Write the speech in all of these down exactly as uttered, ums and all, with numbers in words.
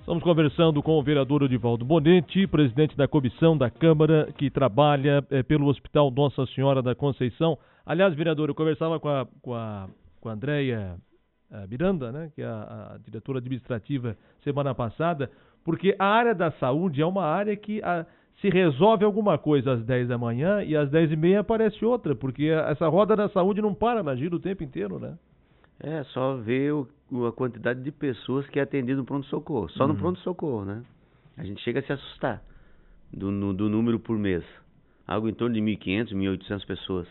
Estamos conversando com o vereador Odivaldo Bonetti, presidente da comissão da Câmara que trabalha é, pelo Hospital Nossa Senhora da Conceição. Aliás, vereador, eu conversava com a, com a, com a Andréia Miranda, né, que é a, a diretora administrativa, semana passada, porque a área da saúde é uma área que a, se resolve alguma coisa às dez da manhã e às dez e meia aparece outra, porque essa roda da saúde não para, ela gira o tempo inteiro, né? É, só ver o, a quantidade de pessoas que é atendido no pronto-socorro. Só uhum. no pronto-socorro, né? A gente chega a se assustar do, no, do número por mês. Algo em torno de mil e quinhentas, mil e oitocentas pessoas,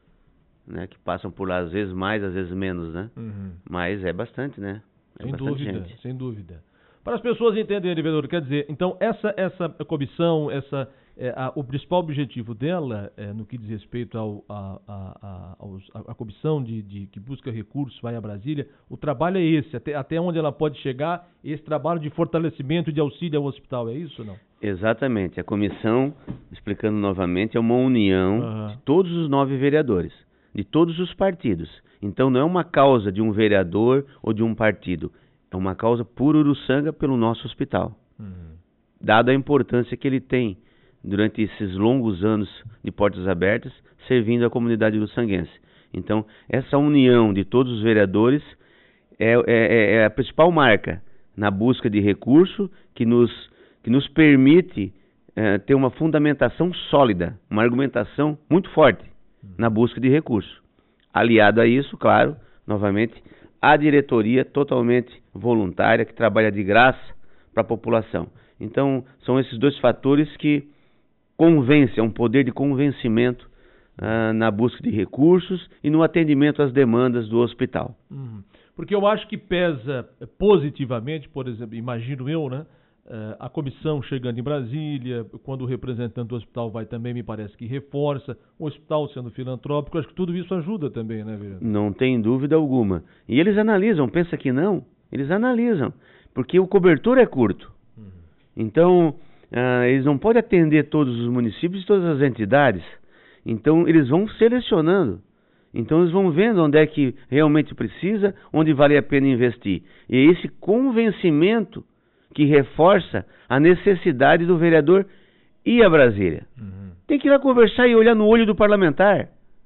né? Que passam por lá, às vezes mais, às vezes menos, né? Uhum. Mas é bastante, né? É sem bastante dúvida, gente. sem dúvida. Para as pessoas entenderem, vereador, quer dizer, então essa, essa comissão, essa, é, a, o principal objetivo dela, é, no que diz respeito ao, a, a, a, aos, a, a comissão de, de, que busca recursos, vai a Brasília, o trabalho é esse, até, até onde ela pode chegar, esse trabalho de fortalecimento e de auxílio ao hospital, é isso ou não? Exatamente, a comissão, explicando novamente, é uma união uhum. de todos os nove vereadores, de todos os partidos. Então não é uma causa de um vereador ou de um partido, é uma causa por Uruçanga pelo nosso hospital. Uhum. Dada a importância que ele tem durante esses longos anos de portas abertas, servindo a comunidade uruçanguense. Então, essa união de todos os vereadores é, é, é a principal marca na busca de recurso que nos, que nos permite é, ter uma fundamentação sólida, uma argumentação muito forte uhum. na busca de recurso. Aliado a isso, claro, novamente, a diretoria totalmente voluntária, que trabalha de graça para a população. Então, são esses dois fatores que convencem, é um poder de convencimento uh, na busca de recursos e no atendimento às demandas do hospital. Uhum. Porque eu acho que pesa positivamente, por exemplo, imagino eu, né? Uh, a comissão chegando em Brasília, quando o representante do hospital vai também, me parece que reforça, o hospital sendo filantrópico, acho que tudo isso ajuda também, né, vereador? Não tem dúvida alguma. E eles analisam, pensa que não, eles analisam, porque o cobertor é curto. Uhum. Então, uh, eles não podem atender todos os municípios e todas as entidades, então eles vão selecionando. Então eles vão vendo onde é que realmente precisa, onde vale a pena investir. E é esse convencimento que reforça a necessidade do vereador ir a Brasília. Uhum. Tem que ir lá conversar e olhar no olho do parlamentar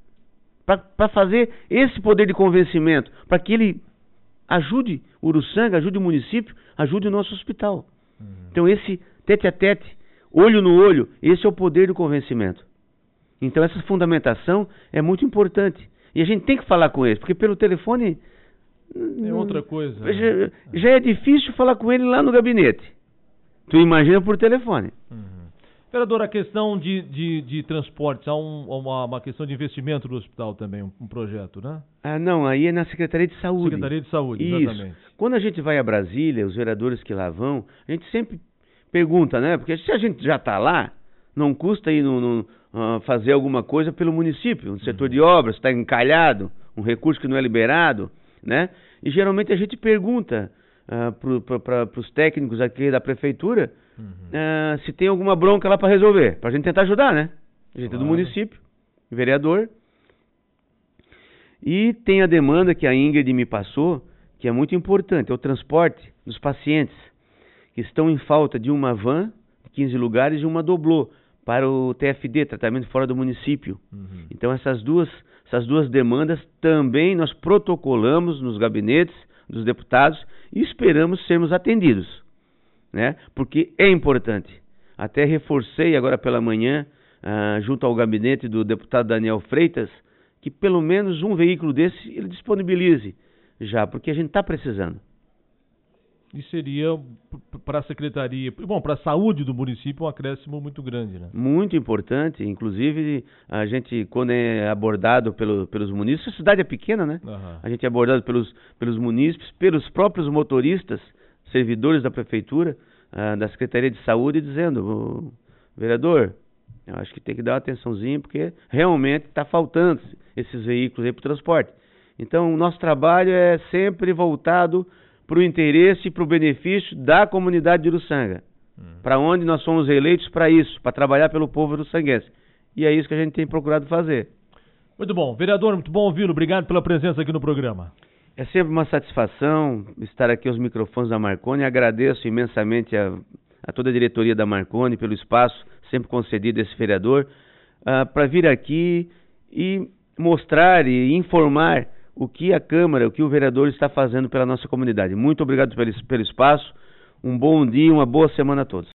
para fazer esse poder de convencimento, para que ele ajude o Uruçanga, ajude o município, ajude o nosso hospital. Uhum. Então esse tete a tete, olho no olho, esse é o poder do convencimento. Então essa fundamentação é muito importante. E a gente tem que falar com eles, porque pelo telefone... É outra coisa. Já, já é difícil falar com ele lá no gabinete. Tu imagina por telefone. Uhum. Vereador, a questão de, de, de transportes, há um, uma, uma questão de investimento no hospital também, um, um projeto, né? Ah, não, aí é na Secretaria de Saúde. Secretaria de Saúde, Isso. Exatamente. Quando a gente vai a Brasília, os vereadores que lá vão, a gente sempre pergunta, né? Porque se a gente já está lá, não custa ir no, no, uh, fazer alguma coisa pelo município, no setor uhum. de obras, está encalhado, um recurso que não é liberado, né? E geralmente a gente pergunta uh, para os técnicos aqui da prefeitura uhum. uh, se tem alguma bronca lá para resolver, para a gente tentar ajudar, né? A gente claro. é do município, vereador. E tem a demanda que a Ingrid me passou, que é muito importante, é o transporte dos pacientes que estão em falta de uma van de quinze lugares e uma doblô para o T F D, tratamento fora do município. Uhum. Então essas duas, essas duas demandas também nós protocolamos nos gabinetes dos deputados e esperamos sermos atendidos, né? Porque é importante. Até reforcei agora pela manhã, uh, junto ao gabinete do deputado Daniel Freitas, que pelo menos um veículo desse ele disponibilize já, porque a gente está precisando. E seria para a secretaria, bom, para a saúde do município um acréscimo muito grande, né? Muito importante, inclusive a gente quando é abordado pelo, pelos munícipes, a cidade é pequena, né? Uhum. A gente é abordado pelos, pelos munícipes, pelos próprios motoristas, servidores da prefeitura, uh, da Secretaria de Saúde, dizendo, vereador, eu acho que tem que dar uma atençãozinha, porque realmente está faltando esses veículos aí para o transporte. Então o nosso trabalho é sempre voltado para o interesse e para o benefício da comunidade de Uruçanga. Hum. Para onde nós somos eleitos para isso, para trabalhar pelo povo uruçanguense. E é isso que a gente tem procurado fazer. Muito bom. Vereador, muito bom ouvi-lo. Obrigado pela presença aqui no programa. É sempre uma satisfação estar aqui aos microfones da Marconi. Agradeço imensamente a, a toda a diretoria da Marconi pelo espaço sempre concedido a esse vereador uh, para vir aqui e mostrar e informar o que a Câmara, o que o vereador está fazendo pela nossa comunidade. Muito obrigado pelo, pelo espaço. Um bom dia, uma boa semana a todos.